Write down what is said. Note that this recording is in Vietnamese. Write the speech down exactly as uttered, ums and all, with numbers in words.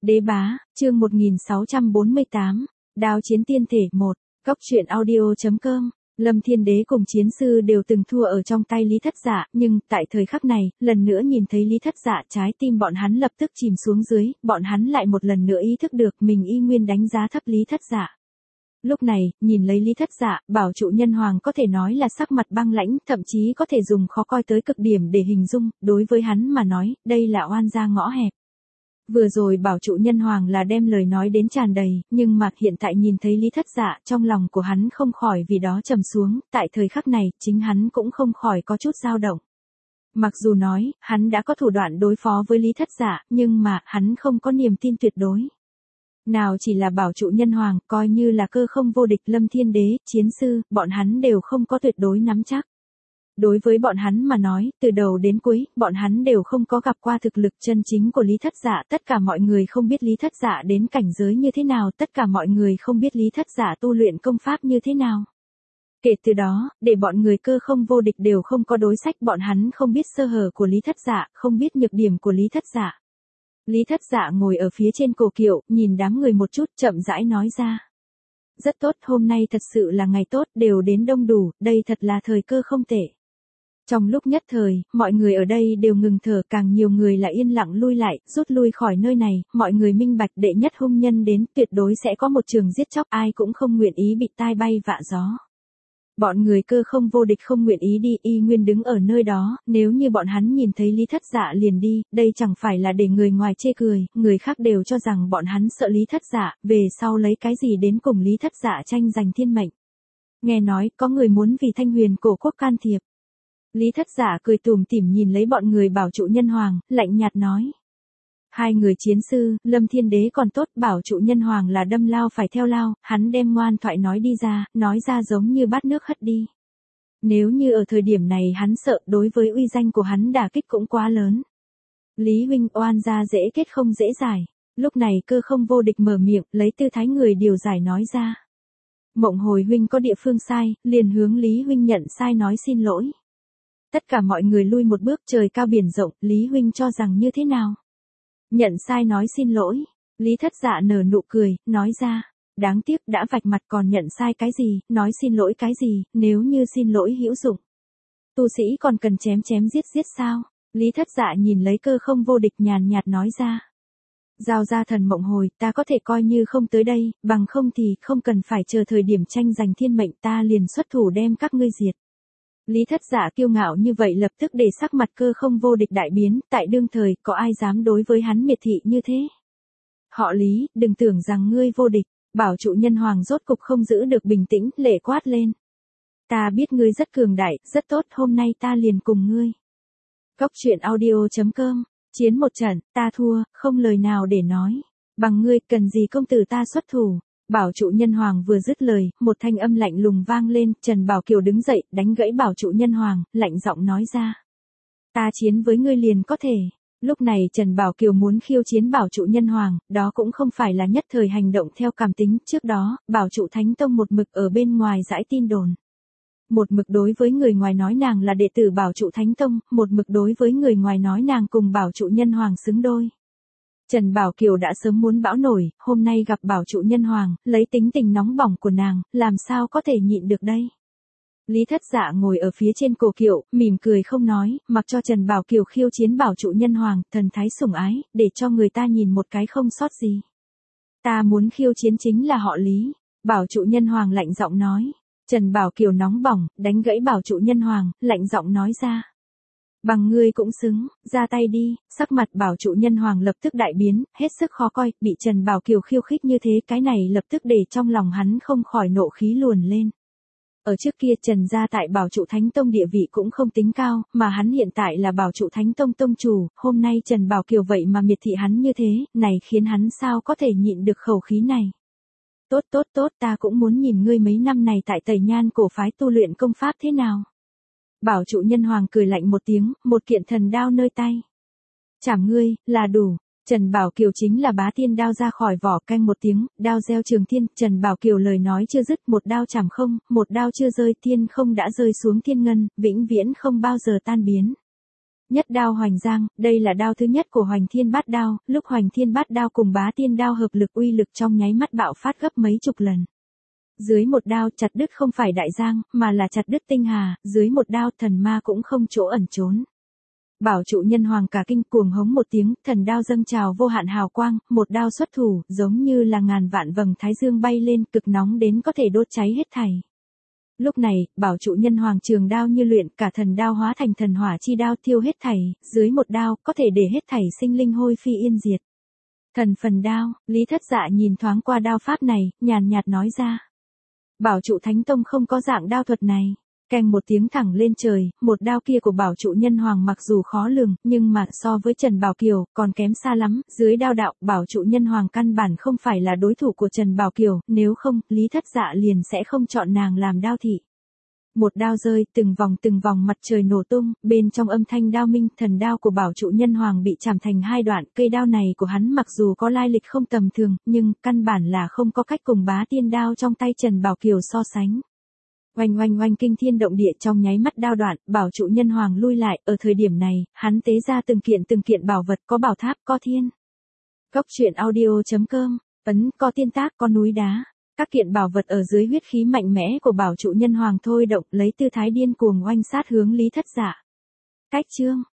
Đế bá, chương một nghìn sáu trăm bốn mươi tám, Đao chiến tiên thể một, Cốc truyện audio chấm com. Lâm Thiên Đế cùng chiến sư đều từng thua ở trong tay Lý Thất Dạ, nhưng tại thời khắc này, lần nữa nhìn thấy Lý Thất Dạ, trái tim bọn hắn lập tức chìm xuống dưới, bọn hắn lại một lần nữa ý thức được mình y nguyên đánh giá thấp Lý Thất Dạ. Lúc này, nhìn lấy Lý Thất Dạ, bảo trụ nhân hoàng có thể nói là sắc mặt băng lãnh, thậm chí có thể dùng khó coi tới cực điểm để hình dung, đối với hắn mà nói, đây là oan gia ngõ hẹp. Vừa rồi bảo trụ nhân hoàng là đem lời nói đến tràn đầy, nhưng mà hiện tại nhìn thấy Lý Thất Dạ, trong lòng của hắn không khỏi vì đó trầm xuống, tại thời khắc này, chính hắn cũng không khỏi có chút dao động. Mặc dù nói, hắn đã có thủ đoạn đối phó với Lý Thất Dạ, nhưng mà, hắn không có niềm tin tuyệt đối. Nào chỉ là bảo trụ nhân hoàng, coi như là cơ không vô địch Lâm Thiên Đế, chiến sư, bọn hắn đều không có tuyệt đối nắm chắc. Đối với bọn hắn mà nói, từ đầu đến cuối, bọn hắn đều không có gặp qua thực lực chân chính của Lý Thất Dạ, tất cả mọi người không biết Lý Thất Dạ đến cảnh giới như thế nào, tất cả mọi người không biết Lý Thất Dạ tu luyện công pháp như thế nào. Kể từ đó, để bọn người cơ không vô địch đều không có đối sách, bọn hắn không biết sơ hở của Lý Thất Dạ, không biết nhược điểm của Lý Thất Dạ. Lý Thất Dạ ngồi ở phía trên cổ kiệu, nhìn đám người một chút, chậm rãi nói ra. Rất tốt, hôm nay thật sự là ngày tốt, đều đến đông đủ, đây thật là thời cơ không tệ. Trong lúc nhất thời, mọi người ở đây đều ngừng thở, càng nhiều người là yên lặng lui lại, rút lui khỏi nơi này, mọi người minh bạch đệ nhất hung nhân đến, tuyệt đối sẽ có một trường giết chóc, ai cũng không nguyện ý bị tai bay vạ gió. Bọn người cơ không vô địch không nguyện ý đi, y nguyên đứng ở nơi đó, nếu như bọn hắn nhìn thấy Lý Thất Dạ liền đi, đây chẳng phải là để người ngoài chê cười, người khác đều cho rằng bọn hắn sợ Lý Thất Dạ, về sau lấy cái gì đến cùng Lý Thất Dạ tranh giành thiên mệnh. Nghe nói, có người muốn vì Thanh Huyền cổ quốc can thiệp. Lý Thất Dạ cười tủm tỉm nhìn lấy bọn người bảo trụ nhân hoàng, lạnh nhạt nói. Hai người chiến sư, Lâm Thiên Đế còn tốt, bảo trụ nhân hoàng là đâm lao phải theo lao, hắn đem ngoan thoại nói đi ra, nói ra giống như bát nước hất đi. Nếu như ở thời điểm này hắn sợ, đối với uy danh của hắn đả kích cũng quá lớn. Lý huynh, oan gia dễ kết không dễ giải. Lúc này cơ không vô địch mở miệng, lấy tư thái người điều giải nói ra. Mộng Hồi huynh có địa phương sai, liền hướng Lý huynh nhận sai nói xin lỗi. Tất cả mọi người lui một bước, trời cao biển rộng, Lý huynh cho rằng như thế nào? Nhận sai nói xin lỗi. Lý Thất Dạ nở nụ cười, nói ra. Đáng tiếc đã vạch mặt còn nhận sai cái gì, nói xin lỗi cái gì, nếu như xin lỗi hữu dụng. Tu sĩ còn cần chém chém giết giết sao? Lý Thất Dạ nhìn lấy cơ không vô địch nhàn nhạt nói ra. Giao ra thần Mộng Hồi, ta có thể coi như không tới đây, bằng không thì không cần phải chờ thời điểm tranh giành thiên mệnh, ta liền xuất thủ đem các ngươi diệt. Lý Thất Dạ kiêu ngạo như vậy lập tức để sắc mặt cơ không vô địch đại biến, tại đương thời, có ai dám đối với hắn miệt thị như thế? Họ Lý, đừng tưởng rằng ngươi vô địch, bảo trụ nhân hoàng rốt cục không giữ được bình tĩnh, lệ quát lên. Ta biết ngươi rất cường đại, rất tốt, hôm nay ta liền cùng ngươi. Cốc truyện audio chấm com, chiến một trận, ta thua, không lời nào để nói. Bằng ngươi, cần gì công tử ta xuất thủ. Bảo trụ nhân hoàng vừa dứt lời, một thanh âm lạnh lùng vang lên, Trần Bảo Kiều đứng dậy, đánh gãy bảo trụ nhân hoàng, lạnh giọng nói ra. Ta chiến với ngươi liền có thể. Lúc này Trần Bảo Kiều muốn khiêu chiến bảo trụ nhân hoàng, đó cũng không phải là nhất thời hành động theo cảm tính, trước đó, bảo trụ thánh tông một mực ở bên ngoài dãi tin đồn. Một mực đối với người ngoài nói nàng là đệ tử bảo trụ thánh tông, một mực đối với người ngoài nói nàng cùng bảo trụ nhân hoàng xứng đôi. Trần Bảo Kiều đã sớm muốn bão nổi, hôm nay gặp bảo trụ nhân hoàng, lấy tính tình nóng bỏng của nàng, làm sao có thể nhịn được đây. Lý Thất Dạ ngồi ở phía trên cổ kiệu, mỉm cười không nói, mặc cho Trần Bảo Kiều khiêu chiến bảo trụ nhân hoàng, thần thái sủng ái, để cho người ta nhìn một cái không sót gì. Ta muốn khiêu chiến chính là họ Lý, bảo trụ nhân hoàng lạnh giọng nói. Trần Bảo Kiều nóng bỏng, đánh gãy bảo trụ nhân hoàng, lạnh giọng nói ra. Bằng ngươi cũng xứng, ra tay đi, sắc mặt bảo trụ nhân hoàng lập tức đại biến, hết sức khó coi, bị Trần Bảo Kiều khiêu khích như thế, cái này lập tức để trong lòng hắn không khỏi nộ khí luồn lên. Ở trước kia Trần gia tại bảo trụ thánh tông địa vị cũng không tính cao, mà hắn hiện tại là bảo trụ thánh tông tông chủ, hôm nay Trần Bảo Kiều vậy mà miệt thị hắn như thế, này khiến hắn sao có thể nhịn được khẩu khí này. Tốt tốt tốt, ta cũng muốn nhìn ngươi mấy năm này tại Tây Nhan cổ phái tu luyện công pháp thế nào. Bảo trụ nhân hoàng cười lạnh một tiếng, một kiện thần đao nơi tay. Chảm ngươi, là đủ. Trần Bảo Kiều chính là bá tiên đao ra khỏi vỏ, canh một tiếng, đao gieo trường thiên, Trần Bảo Kiều lời nói chưa dứt, một đao chảm không, một đao chưa rơi, thiên không đã rơi xuống thiên ngân, vĩnh viễn không bao giờ tan biến. Nhất đao hoành giang, đây là đao thứ nhất của Hoành Thiên Bát Đao, lúc Hoành Thiên Bát Đao cùng Bá Tiên Đao hợp lực uy lực trong nháy mắt bạo phát gấp mấy chục lần. Dưới một đao chặt đứt không phải đại giang, mà là chặt đứt tinh hà, dưới một đao thần ma cũng không chỗ ẩn trốn. Bảo trụ nhân hoàng cả kinh cuồng hống một tiếng, thần đao dâng trào vô hạn hào quang, một đao xuất thủ, giống như là ngàn vạn vầng thái dương bay lên, cực nóng đến có thể đốt cháy hết thảy. Lúc này, bảo trụ nhân hoàng trường đao như luyện, cả thần đao hóa thành thần hỏa chi đao thiêu hết thảy, dưới một đao, có thể để hết thảy sinh linh hôi phi yên diệt. Thần phần đao, Lý Thất Dạ nhìn thoáng qua đao pháp này, nhàn nhạt nói ra. Bảo trụ thánh tông không có dạng đao thuật này. Keng một tiếng thẳng lên trời, một đao kia của bảo trụ nhân hoàng mặc dù khó lường, nhưng mà so với Trần Bảo Kiều, còn kém xa lắm, dưới đao đạo, bảo trụ nhân hoàng căn bản không phải là đối thủ của Trần Bảo Kiều, nếu không, Lý Thất Dạ liền sẽ không chọn nàng làm đao thị. Một đao rơi, từng vòng từng vòng mặt trời nổ tung, bên trong âm thanh đao minh, thần đao của bảo trụ nhân hoàng bị chảm thành hai đoạn, cây đao này của hắn mặc dù có lai lịch không tầm thường, nhưng căn bản là không có cách cùng Bá Tiên đao trong tay Trần Bảo Kiều so sánh. Oanh oanh oanh kinh thiên động địa trong nháy mắt đao đoạn, bảo trụ nhân hoàng lui lại, ở thời điểm này, hắn tế ra từng kiện từng kiện bảo vật, có bảo tháp, có thiên. Góc truyện audio chấm com, ấn, có tiên tác, có núi đá. Các kiện bảo vật ở dưới huyết khí mạnh mẽ của bảo trụ nhân hoàng thôi động, lấy tư thái điên cuồng oanh sát hướng Lý Thất Dạ. Cách chương